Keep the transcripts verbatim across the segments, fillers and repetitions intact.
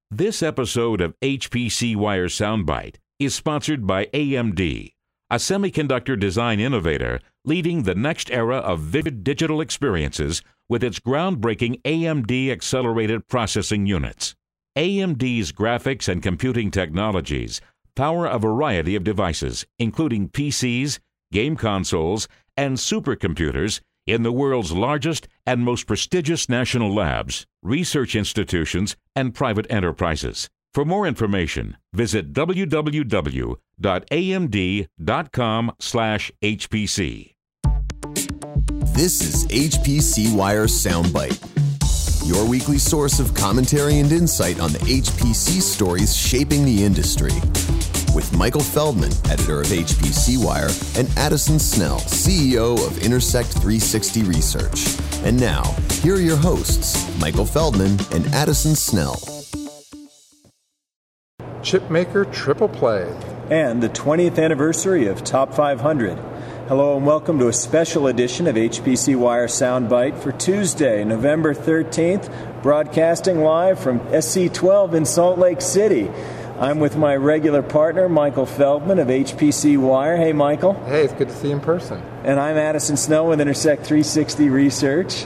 This episode of H P C Wire Soundbite is sponsored by A M D, a semiconductor design innovator leading the next era of vivid digital experiences with its groundbreaking A M D accelerated processing units. A M D's graphics and computing technologies power a variety of devices, including P Cs, game consoles, and supercomputers in the world's largest and most prestigious national labs, research institutions, and private enterprises. For more information, visit w w w dot a m d dot com slash H P C. This is H P C Wire Soundbite, your weekly source of commentary and insight on the H P C stories shaping the industry. With Michael Feldman, editor of H P C Wire, and Addison Snell, C E O of Intersect three sixty Research. And now, here are your hosts, Michael Feldman and Addison Snell. Chipmaker Triple Play. And the twentieth anniversary of Top five hundred. Hello and welcome to a special edition of H P C Wire Soundbite for Tuesday, November thirteenth, broadcasting live from S C twelve in Salt Lake City. I'm with my regular partner, Michael Feldman of H P C Wire. Hey, Michael. Hey, it's good to see you in person. And I'm Addison Snell with Intersect three sixty Research.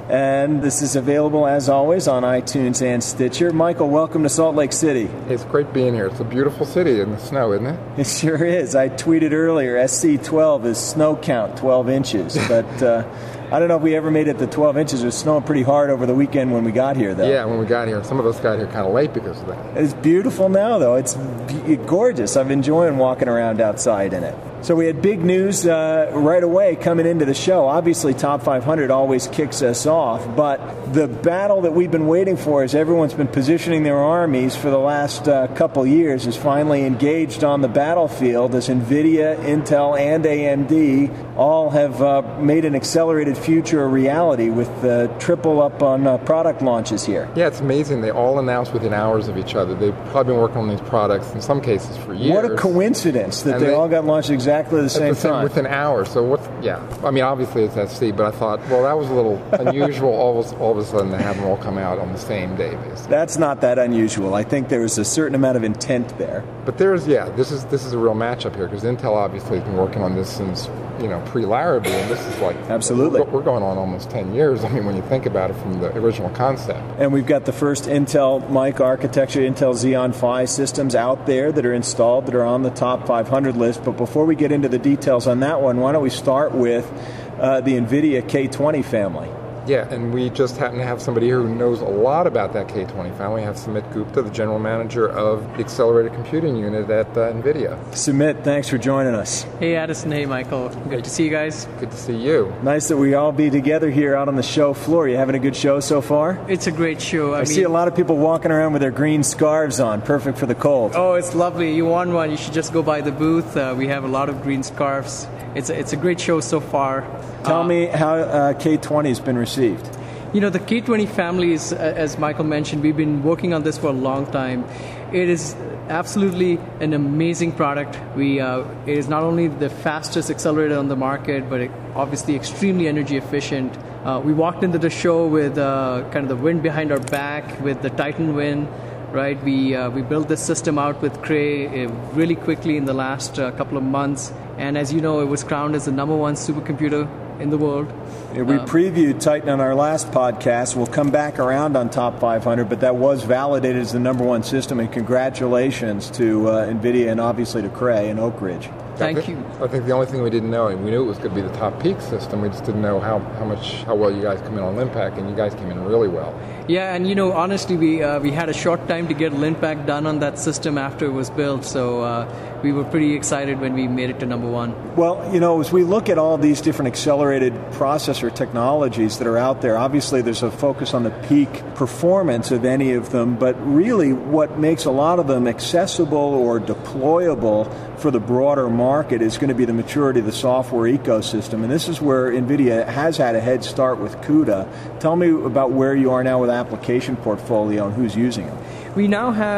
And this is available, as always, on iTunes and Stitcher. Michael, welcome to Salt Lake City. Hey, it's great being here. It's a beautiful city in the snow, isn't it? It sure is. I tweeted earlier, S C twelve is snow count, twelve inches. But uh, I don't know if we ever made it to twelve inches. It was snowing pretty hard over the weekend when we got here, though. Yeah, when we got here. Some of us got here kind of late because of that. It's beautiful now, though. It's be- gorgeous. I've enjoying walking around outside in it. So we had big news uh, right away coming into the show. Obviously, Top five hundred always kicks us off, but the battle that we've been waiting for, as everyone's been positioning their armies for the last uh, couple years, is finally engaged on the battlefield as NVIDIA, Intel, and A M D all have uh, made an accelerated future a reality with uh, triple up on uh, product launches here. Yeah, it's amazing. They all announced within hours of each other. They've probably been working on these products, in some cases, for years. What a coincidence that they, they all got launched exactly Exactly the same, the same time. Within hours. So what? Yeah. I mean, obviously it's S C, but I thought, well, that was a little unusual. all, of, all of a sudden, to have them all come out on the same day, basically. That's not that unusual. I think there was a certain amount of intent there. But there's, yeah, this is this is a real matchup here because Intel obviously has been working on this since, you know, pre-Larrabee, and this is like absolutely we're going on almost ten years. I mean, when you think about it from the original concept. And we've got the first Intel Mic architecture, Intel Xeon Phi systems out there that are installed that are on the top five hundred list. But before we get into the details on that one, why don't we start with uh, the NVIDIA K twenty family? Yeah, and we just happen to have somebody here who knows a lot about that K twenty family. We have Sumit Gupta, the general manager of the Accelerated Computing Unit at uh, NVIDIA. Sumit, thanks for joining us. Hey, Addison. Hey, Michael. Good to see you guys. Good to see you. Nice that we all be together here out on the show floor. You having a good show so far? It's a great show. I, I mean, see a lot of people walking around with their green scarves on, perfect for the cold. Oh, it's lovely. You want one, you should just go by the booth. Uh, we have a lot of green scarves. It's a, it's a great show so far. Tell uh, me how uh, K twenty has been received. You know, the K twenty family is, uh, as Michael mentioned, we've been working on this for a long time. It is absolutely an amazing product. We uh, it is not only the fastest accelerator on the market, but it, obviously extremely energy efficient. Uh, we walked into the show with uh, kind of the wind behind our back with the Titan Win. Right, we uh, we built this system out with Cray uh, really quickly in the last uh, couple of months, and as you know, it was crowned as the number one supercomputer in the world. Yeah, we um, previewed Titan on our last podcast. We'll come back around on Top five hundred, but that was validated as the number one system, and congratulations to uh, NVIDIA and obviously to Cray and Oak Ridge. Thank I think, you. I think the only thing we didn't know, and we knew it was going to be the top peak system, we just didn't know how, how much how well you guys come in on Linpack, and you guys came in really well. Yeah, and you know, honestly, we uh, we had a short time to get Linpack done on that system after it was built, so uh, we were pretty excited when we made it to number one. Well, you know, as we look at all these different accelerated processor technologies that are out there, obviously there's a focus on the peak performance of any of them, but really what makes a lot of them accessible or deployable for the broader market is going to be the maturity of the software ecosystem, and this is where NVIDIA has had a head start with CUDA. Tell me about where you are now with application portfolio and who's using them. We now have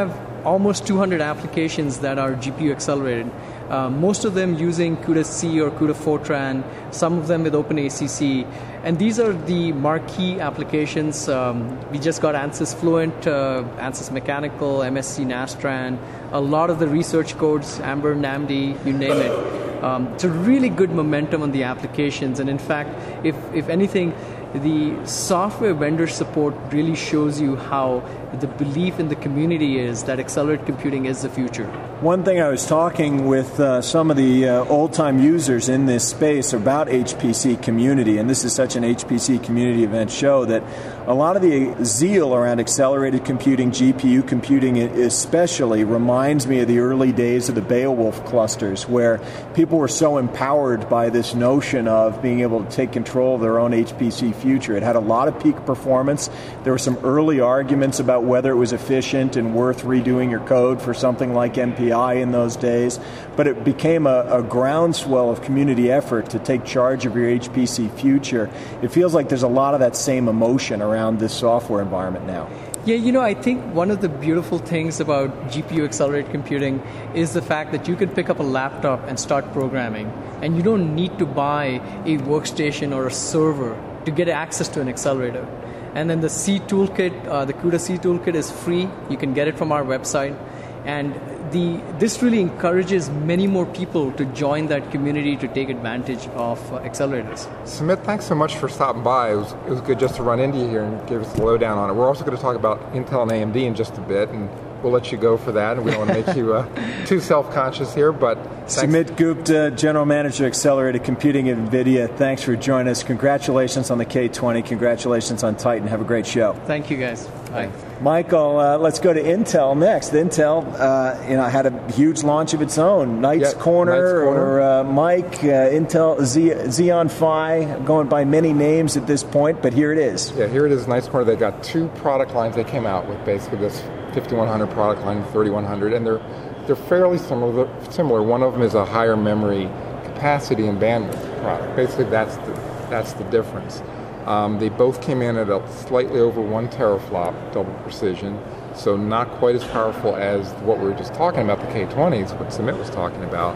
almost two hundred applications that are G P U accelerated. Uh, most of them using CUDA C or CUDA Fortran, some of them with OpenACC. And these are the marquee applications. Um, we just got ANSYS Fluent, uh, ANSYS Mechanical, M S C Nastran, a lot of the research codes, Amber, NAMD, you name it. Um, it's a really good momentum on the applications. And in fact, if, if anything, the software vendor support really shows you how the belief in the community is that accelerated computing is the future. One thing I was talking with uh, some of the uh, old-time users in this space about H P C community, and this is such an H P C community event show, that a lot of the zeal around accelerated computing, G P U computing especially, reminds me of the early days of the Beowulf clusters, where people were so empowered by this notion of being able to take control of their own H P C future. It had a lot of peak performance. There were some early arguments about whether it was efficient and worth redoing your code for something like M P I in those days, but it became a, a groundswell of community effort to take charge of your H P C future. It feels like there's a lot of that same emotion around this software environment now. Yeah, you know, I think one of the beautiful things about G P U accelerated computing is the fact that you can pick up a laptop and start programming, and you don't need to buy a workstation or a server to get access to an accelerator. And then the C toolkit, uh, the CUDA C toolkit is free. You can get it from our website. And the this really encourages many more people to join that community to take advantage of uh, accelerators. Sumit, thanks so much for stopping by. It was, it was good just to run into you here and give us the lowdown on it. We're also going to talk about Intel and A M D in just a bit, and we'll let you go for that, and we don't want to make you uh, too self-conscious here, but thanks. Sumit Gupta, General Manager, Accelerated Computing at NVIDIA, thanks for joining us. Congratulations on the K twenty. Congratulations on Titan. Have a great show. Thank you, guys. Bye. Michael, uh, let's go to Intel next. Intel, uh, you know, had a huge launch of its own. Knight's yep, Corner, Knight's Corner. or uh, Mike, uh, Intel Z- Xeon Phi, going by many names at this point, but here it is. Yeah, here it is, Knight's Corner. They've got two product lines they came out with, basically this fifty-one hundred product line, thirty-one hundred, and they're they're fairly similar. Similar. One of them is a higher memory capacity and bandwidth product. Basically, that's the that's the difference. Um, they both came in at a slightly over one teraflop double precision, so not quite as powerful as what we were just talking about, the K twenties, what Sumit was talking about.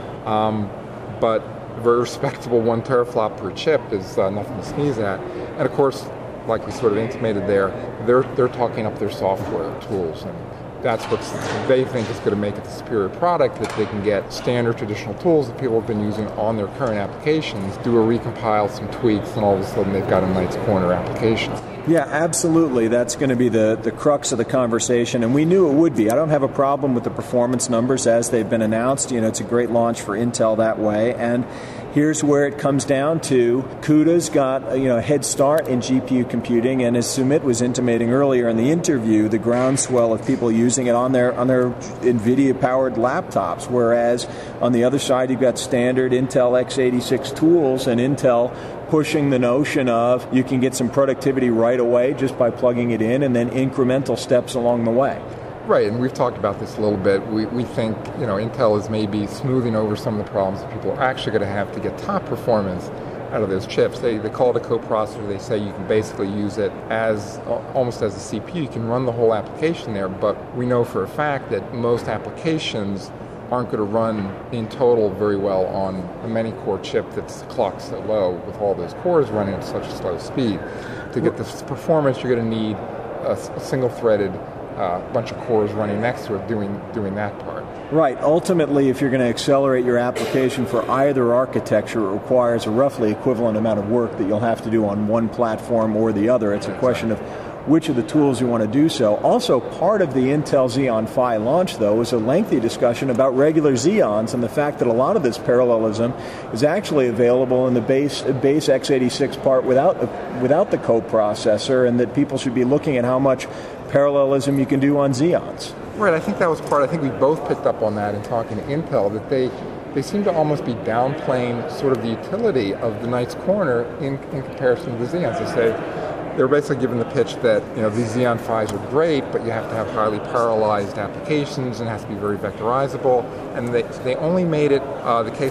Um, but very respectable one teraflop per chip is uh, nothing to sneeze at. And of course, like we sort of intimated there, they're they're talking up their software tools, and that's what they think is going to make it the superior product, that they can get standard traditional tools that people have been using on their current applications, do a recompile, some tweaks, and all of a sudden they've got a Knight's Corner application. Yeah, absolutely. That's going to be the, the crux of the conversation, and we knew it would be. I don't have a problem with the performance numbers as they've been announced. You know, it's a great launch for Intel that way, and here's where it comes down to. CUDA's got you know a head start in G P U computing, and as Sumit was intimating earlier in the interview, the groundswell of people using it on their on their NVIDIA-powered laptops, whereas on the other side you've got standard Intel x eighty-six tools and Intel pushing the notion of you can get some productivity right away just by plugging it in, and then incremental steps along the way. Right, and we've talked about this a little bit. We we think you know Intel is maybe smoothing over some of the problems that people are actually going to have to get top performance out of those chips. They they call it a coprocessor. They say you can basically use it as almost as a C P U. You can run the whole application there, but we know for a fact that most applications aren't going to run in total very well on a many-core chip that's clocked so low with all those cores running at such a slow speed. To get this performance, you're going to need a, a single-threaded uh, bunch of cores running next to it doing doing that part. Right. Ultimately, if you're going to accelerate your application for either architecture, it requires a roughly equivalent amount of work that you'll have to do on one platform or the other. It's a question of which of the tools you want to do so. Also, part of the Intel Xeon Phi launch, though, was a lengthy discussion about regular Xeons and the fact that a lot of this parallelism is actually available in the base base x eighty-six part without without the coprocessor, and that people should be looking at how much parallelism you can do on Xeons. Right, I think that was part, I think we both picked up on that in talking to Intel, that they they seem to almost be downplaying sort of the utility of the Knight's Corner in, in comparison to the Xeons. They say, they're basically given the pitch that you know these Xeon Phis are great, but you have to have highly parallelized applications and it has to be very vectorizable. And they they only made it uh, the case that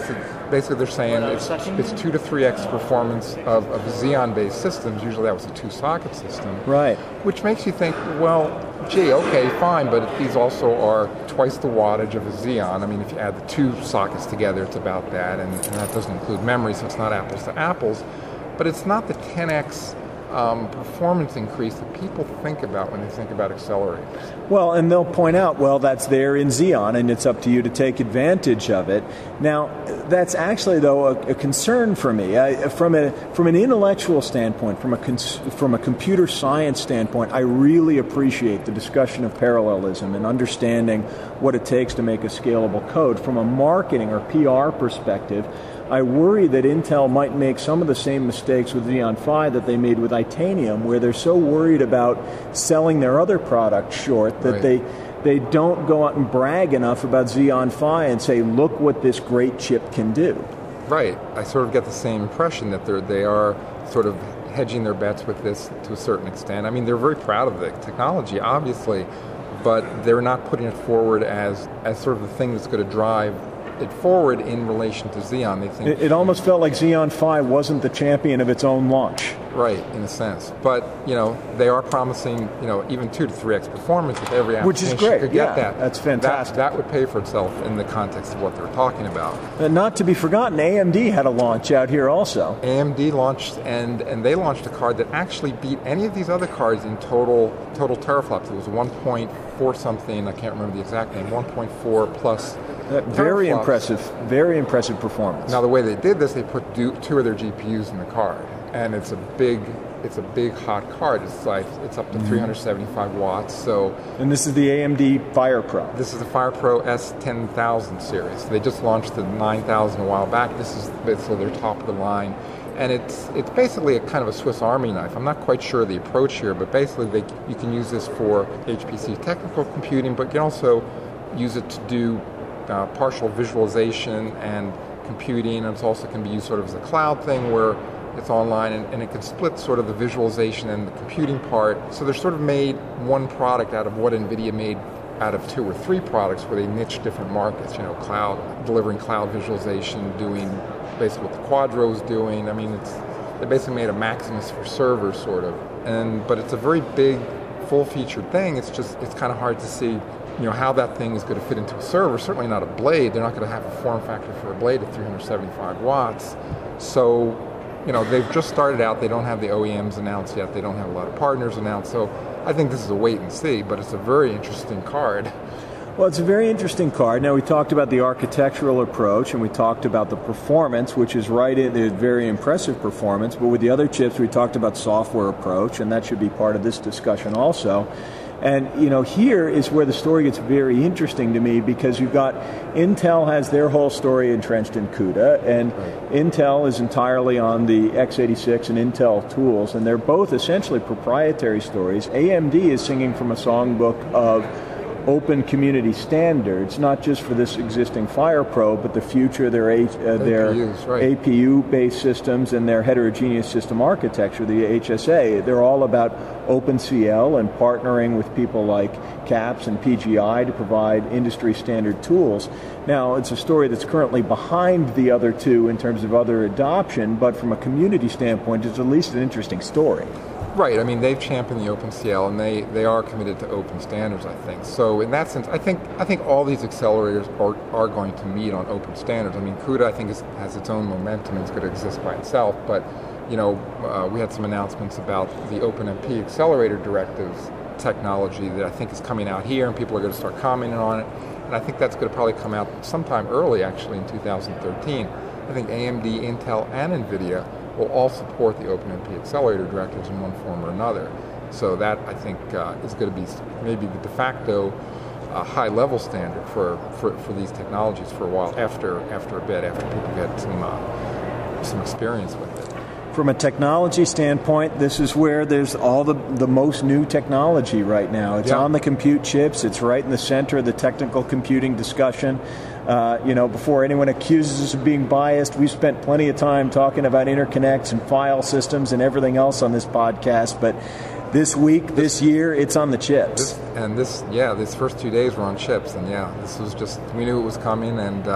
basically they're saying it's, it's two to three x performance of, of Xeon-based systems. Usually that was a two-socket system. Right. Which makes you think, well, gee, okay, fine, but these also are twice the wattage of a Xeon. I mean, if you add the two sockets together, it's about that, and, and that doesn't include memory, so it's not apples to apples. But it's not the ten x um, performance increase that people think about when they think about accelerators. Well, and they'll point out, well, that's there in Xeon, and it's up to you to take advantage of it. Now, that's actually, though, a, a concern for me. I, from a from an intellectual standpoint, from a cons- from a computer science standpoint, I really appreciate the discussion of parallelism and understanding what it takes to make a scalable code. From a marketing or P R perspective, I worry that Intel might make some of the same mistakes with Xeon Phi that they made with Itanium, where they're so worried about selling their other products short that right. they they don't go out and brag enough about Xeon Phi and say, look what this great chip can do. Right. I sort of get the same impression that they're, they are sort of hedging their bets with this to a certain extent. I mean, they're very proud of the technology, obviously, but they're not putting it forward as, as sort of the thing that's going to drive it forward in relation to Xeon. They think it, it almost felt like Xeon Phi wasn't the champion of its own launch. Right, in a sense. But, you know, they are promising, you know, even two to three x performance with every application. Which is great. Could get yeah, that. That's fantastic. That, that would pay for itself in the context of what they're talking about. And not to be forgotten, A M D had a launch out here also. A M D launched, and, and they launched a card that actually beat any of these other cards in total total teraflops. It was one point four something, I can't remember the exact name, one point four plus. Uh, very teraflops. impressive, very impressive performance. Now the way they did this, they put do, two of their G P Us in the card, and it's a big, it's a big hot card. It's like it's up to mm-hmm. three hundred seventy-five watts. So, and this is the A M D FirePro. This is the FirePro S ten thousand series. They just launched the nine thousand a while back. This is so they're top of the line, and it's it's basically a kind of a Swiss Army knife. I'm not quite sure the approach here, but basically they, you can use this for H P C technical computing, but you can also use it to do Uh, partial visualization and computing, and it also can be used sort of as a cloud thing where it's online, and, and it can split sort of the visualization and the computing part. So they're sort of made one product out of what NVIDIA made out of two or three products where they niche different markets, you know, cloud, delivering cloud visualization, doing basically what the Quadro is doing. I mean, it's they basically made a Maximus for servers, sort of. And but it's a very big, full-featured thing. It's just, it's kind of hard to see you know, how that thing is going to fit into a server. Certainly not a blade. They're not going to have a form factor for a blade at three hundred seventy-five watts. So, you know, they've just started out. They don't have the O E Ms announced yet. They don't have a lot of partners announced. So I think this is a wait and see, but it's a very interesting card. Well, it's a very interesting card. Now, we talked about the architectural approach, and we talked about the performance, which is right in the very impressive performance. But with the other chips, we talked about software approach, and that should be part of this discussion also. And, you know, here is where the story gets very interesting to me, because you've got Intel has their whole story entrenched in CUDA, and right. Intel is entirely on the x eighty-six and Intel tools, and they're both essentially proprietary stories. A M D is singing from a songbook of open community standards, not just for this existing FirePro, but the future, their, uh, their A P Us, right. A P U-based systems and their heterogeneous system architecture, the H S A. They're all about OpenCL and partnering with people like CAPS and P G I to provide industry-standard tools. Now, it's a story that's currently behind the other two in terms of other adoption, but from a community standpoint, it's at least an interesting story. Right. I mean, they've championed the OpenCL, and they, they are committed to open standards, I think. So in that sense, I think I think all these accelerators are, are going to meet on open standards. I mean, CUDA, I think, is, has its own momentum and it's going to exist by itself. But, you know, uh, we had some announcements about the OpenMP accelerator directives technology that I think is coming out here, and people are going to start commenting on it. And I think that's going to probably come out sometime early, actually, in two thousand thirteen. I think A M D, Intel, and NVIDIA will all support the OpenMP accelerator directives in one form or another. So that, I think, uh, is going to be maybe the de facto uh, high-level standard for, for, for these technologies for a while, after after a bit, after people get some, uh, some experience with it. From a technology standpoint, this is where there's all the, the most new technology right now. It's yeah. on the compute chips. It's right in the center of the technical computing discussion. Uh, you know, before anyone accuses us of being biased, we've spent plenty of time talking about interconnects and file systems and everything else on this podcast. But this week, this year, it's on the chips. This, and this, yeah, these first two days were on chips. And yeah, this was just, we knew it was coming, and uh,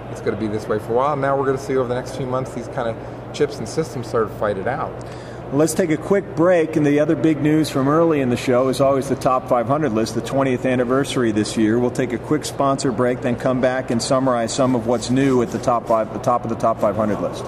it's going to be this way for a while. And now we're going to see over the next few months these kind of chips and systems sort of fight it out. Let's take a quick break, and the other big news from early in the show is always the top five hundred list, the twentieth anniversary this year. We'll take a quick sponsor break, then come back and summarize some of what's new at the top five, the top of the top five hundred list.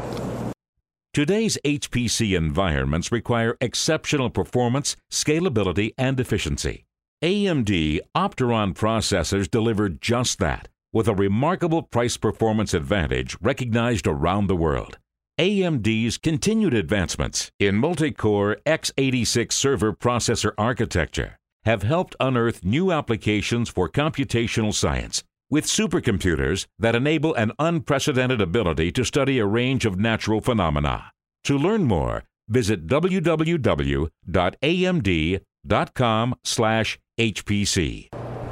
Today's H P C environments require exceptional performance, scalability, and efficiency. A M D Opteron processors deliver just that, with a remarkable price-performance advantage recognized around the world. A M D's continued advancements in multi-core x eighty-six server processor architecture have helped unearth new applications for computational science, with supercomputers that enable an unprecedented ability to study a range of natural phenomena. To learn more, visit w w w dot a m d dot com slash H P C.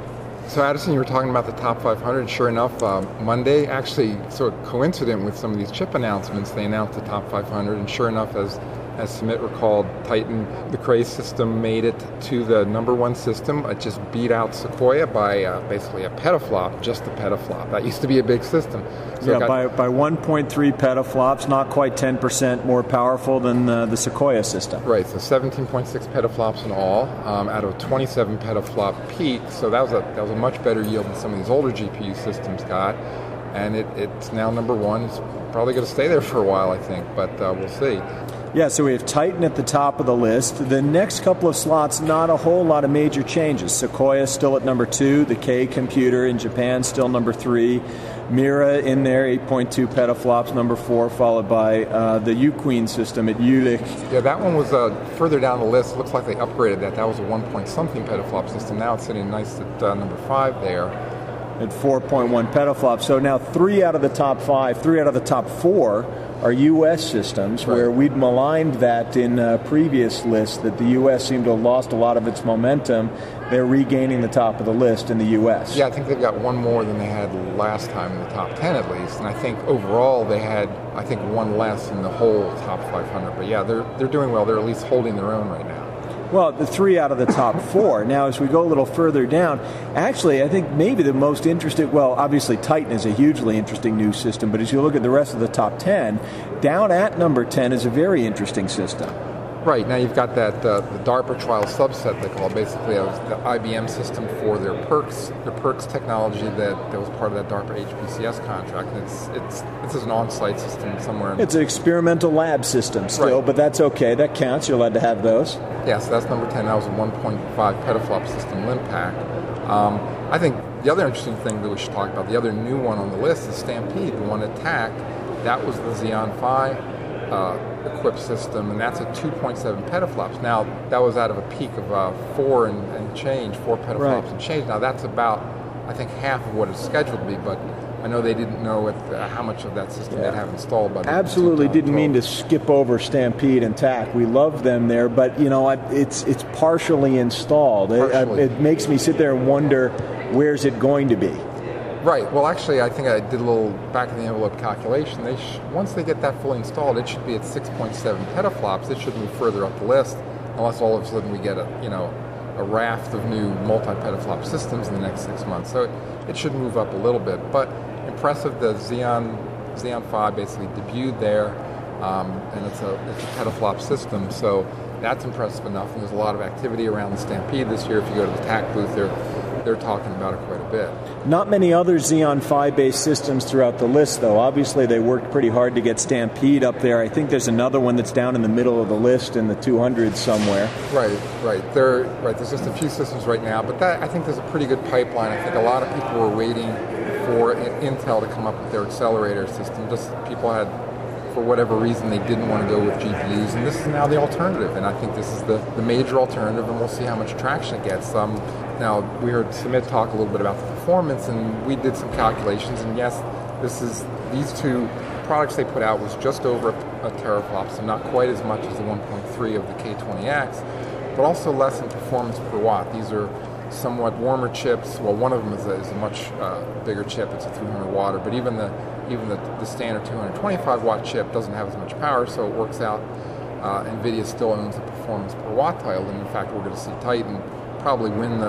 So Addison, you were talking about the top five hundred. Sure enough, uh, Monday, actually sort of coincident with some of these chip announcements, they announced the top five hundred. And sure enough, as as Sumit recalled, Titan, the Cray system, made it to the number one system. It just beat out Sequoia by uh, basically a petaflop, just a petaflop. That used to be a big system. So yeah, got, by, by one point three petaflops, not quite ten percent more powerful than uh, the Sequoia system. Right, so seventeen point six petaflops in all, um, out of a twenty-seven petaflop peak. So that was a that was a much better yield than some of these older G P U systems got. And it, it's now number one. It's probably going to stay there for a while, I think, but uh, we'll see. Yeah, so we have Titan at the top of the list. The next couple of slots, not a whole lot of major changes. Sequoia still at number two. The K computer in Japan still number three. Mira in there, eight point two petaflops, number four, followed by uh, the Uqueen system at Jülich. Yeah, that one was uh, further down the list. Looks like they upgraded that. That was a one point something petaflop system. Now it's sitting nice at uh, number five there. At four point one petaflops. So now three out of the top five, three out of the top four are U S systems, right, where we'd maligned that in a previous lists, that the U S seemed to have lost a lot of its momentum. They're regaining the top of the list in the U S. Yeah, I think they've got one more than they had last time in the top ten at least. And I think overall they had, I think, one less in the whole top five hundred. But yeah, they're they're doing well. They're at least holding their own right now. Well, the three out of the top four. Now, as we go a little further down, actually, I think maybe the most interesting, well, obviously Titan is a hugely interesting new system, but as you look at the rest of the top ten, down at number ten is a very interesting system. Right, now you've got that uh, the DARPA trial subset, they call it, basically uh, the I B M system for their PERCS, their PERCS technology that, that was part of that DARPA H P C S contract. And it's it's it's an on-site system somewhere. In it's an experimental lab system still, right, but that's okay. That counts. You're allowed to have those. Yeah, so that's number ten. That was a one point five petaflop system, Limpac. Um, I think the other interesting thing that we should talk about, the other new one on the list is Stampede, the one attack. That was the Xeon Phi uh, equipped system, and that's at two point seven petaflops. Now, that was out of a peak of uh, four and, and change, four petaflops right, and change. Now, that's about, I think, half of what it's scheduled to be, but I know they didn't know what, uh, how much of that system yeah. they'd have installed. By the Absolutely didn't mean to skip over Stampede and T A C. We love them there, but, you know, it's it's partially installed. Partially. It, it makes me sit there and wonder, where's it going to be? Right. Well, actually, I think I did a little back-of-the-envelope calculation. They sh- once they get that fully installed, it should be at six point seven petaflops. It should move further up the list, unless all of a sudden we get a you know a raft of new multi-petaflop systems in the next six months. So it, it should move up a little bit. But impressive, the Xeon Xeon Phi basically debuted there, um, and it's a it's a petaflop system. So that's impressive enough. And there's a lot of activity around the Stampede this year. If you go to the T A C booth, they're they're talking about it quite a bit. Not many other Xeon Phi-based systems throughout the list, though. Obviously, they worked pretty hard to get Stampede up there. I think there's another one that's down in the middle of the list in the two hundreds somewhere. Right, right. There, right. There's just a few systems right now, but that I think there's a pretty good pipeline. I think a lot of people were waiting for Intel to come up with their accelerator system. Just people had, for whatever reason, they didn't want to go with G P Us, and this is now the alternative. And I think this is the, the major alternative, and we'll see how much traction it gets. Um, now, we heard Sumit talk a little bit about the performance, and we did some calculations, and yes, this is these two products they put out was just over a, a teraflop, so not quite as much as the one point three of the K twenty X, but also less in performance per watt. These are somewhat warmer chips. Well, one of them is a, is a much uh, bigger chip. It's a three hundred watt, but even the even the, the standard two hundred twenty-five watt chip doesn't have as much power, so it works out. Uh, NVIDIA still owns the performance per watt title, and in fact, we're going to see Titan probably win the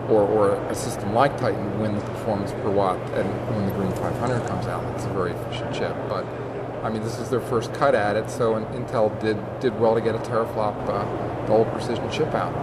or, or a system like Titan win the performance per watt, and when the Green five hundred comes out, it's a very efficient chip. But I mean, this is their first cut at it, so Intel did did well to get a teraflop uh, double precision chip out.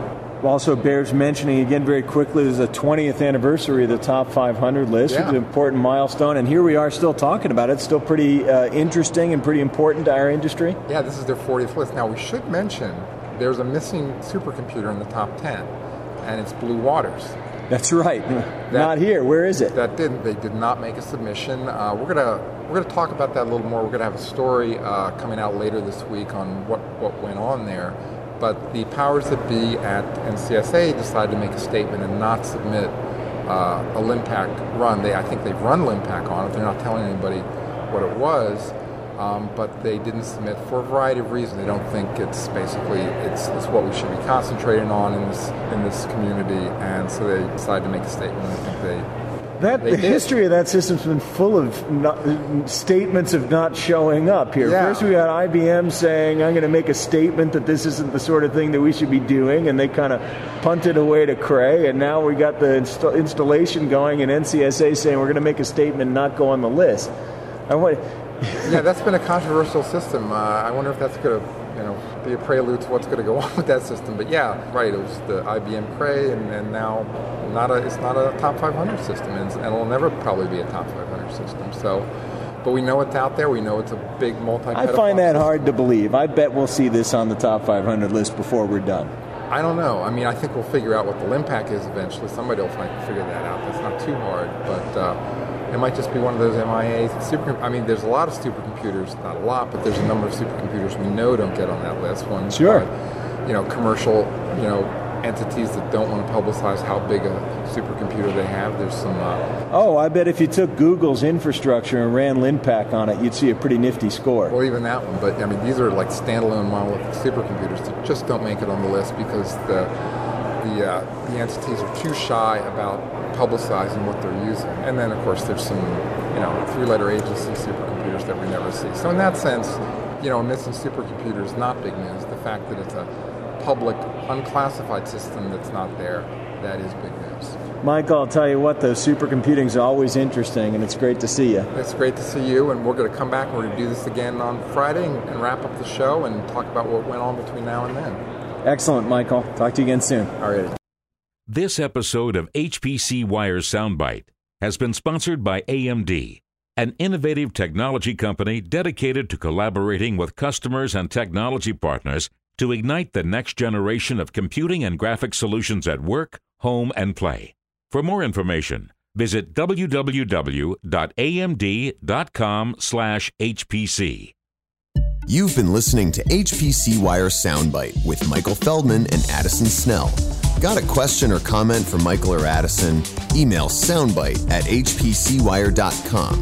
Also bears mentioning again very quickly, this is the twentieth anniversary of the top five hundred list. Yeah. It's an important milestone, and here we are still talking about it. It's still pretty uh, interesting and pretty important to our industry. Yeah, this is their fortieth list. Now, we should mention there's a missing supercomputer in the top ten, and it's Blue Waters. That's right. That, not here. Where is it? That didn't. They did not make a submission. Uh, we're gonna we're gonna talk about that a little more. We're gonna have a story uh, coming out later this week on what, what went on there. But the powers that be at N C S A decided to make a statement and not submit uh, a LINPACK run. They, I think they've run LINPACK on it. They're not telling anybody what it was, um, but they didn't submit for a variety of reasons. They don't think it's basically it's, it's what we should be concentrating on in this in this community, and so they decided to make a statement. I think they. That, the history of that system's been full of not, statements of not showing up here. Yeah. First we got I B M saying, I'm going to make a statement that this isn't the sort of thing that we should be doing, and they kind of punted away to Cray, and now we got the inst- installation going, and N C S A saying we're going to make a statement and not go on the list. I want. Yeah, that's been a controversial system. Uh, I wonder if that's going to, you know, be a prelude to what's going to go on with that system. But yeah, right, it was the I B M Cray, and, and now not a, it's not a top five hundred system, and, and it'll never probably be a top five hundred system. So, but we know it's out there. We know it's a big multi-petaflop I find that system. hard to believe. I bet we'll see this on the top five hundred list before we're done. I don't know. I mean, I think we'll figure out what the LINPACK is eventually. Somebody will find, figure that out. That's not too hard, but uh, it might just be one of those M I As. Super, I mean, there's a lot of supercomputers, not a lot, but there's a number of supercomputers we know don't get on that list. One, Sure. uh, you know, commercial, you know, entities that don't want to publicize how big a supercomputer they have. There's some. Uh, oh, I bet if you took Google's infrastructure and ran LINPACK on it, you'd see a pretty nifty score. Well, even that one. But I mean, these are like standalone monolithic supercomputers that just don't make it on the list because the the uh, the entities are too shy about publicizing what they're using. And then, of course, there's some, you know, three-letter agency supercomputers that we never see. So in that sense, you know, missing supercomputer is not big news. The fact that it's a public, unclassified system that's not there, that is big news. Michael, I'll tell you what, though, supercomputing is always interesting, and it's great to see you. It's great to see you, and we're going to come back and we're going to do this again on Friday and, and wrap up the show and talk about what went on between now and then. Excellent, Michael. Talk to you again soon. All right. This episode of H P C Wire Soundbite has been sponsored by A M D, an innovative technology company dedicated to collaborating with customers and technology partners to ignite the next generation of computing and graphic solutions at work, home, and play. For more information, visit w w w dot a m d dot com slash H P C. You've been listening to H P C Wire Soundbite with Michael Feldman and Addison Snell. Got a question or comment for Michael or Addison? Email soundbite at h p c wire dot com.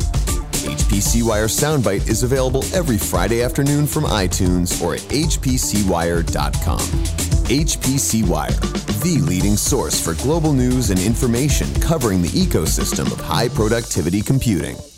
H P C Wire Soundbite is available every Friday afternoon from iTunes or at h p c wire dot com. H P C Wire, the leading source for global news and information covering the ecosystem of high productivity computing.